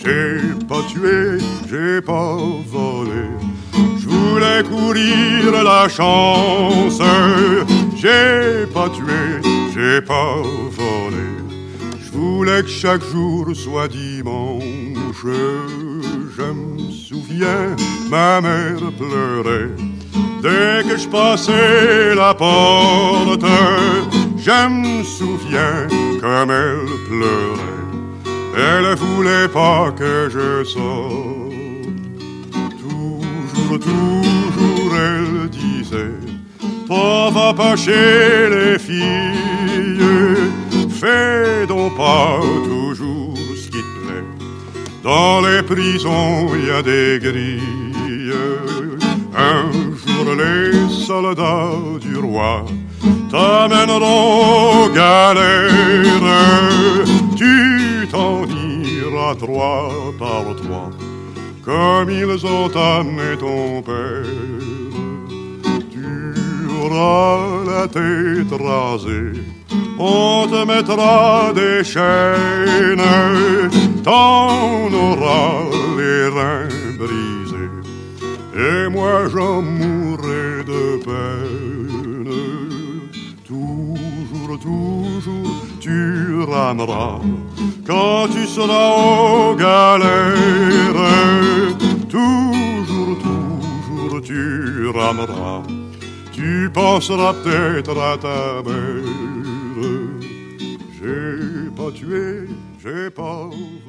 J'ai pas tué, j'ai pas volé, je voulais courir la chance. J'ai pas tué, j'ai pas volé, je voulais que chaque jour soit dimanche. Je me souviens, ma mère pleurait dès que je passais la porte. Je me souviens comme elle pleurait, elle voulait pas que je sorte. Toujours, toujours elle disait, toi va pas chez les filles, fais donc pas toujours ce qui te plaît. Dans les prisons il y a des grilles. Un jour les soldats du roi t'amèneront aux galères. Tu t'en iras 3 par 3, comme ils ont amené ton père. Tu auras la tête rasée, on te mettra des chaînes, t'en auras les reins brisés, et moi j'en mourrai de peine. Toujours, toujours tu rameras quand tu seras aux galères. Toujours, toujours tu rameras, tu penseras peut-être à ta mère. J'ai pas tué, j'ai pas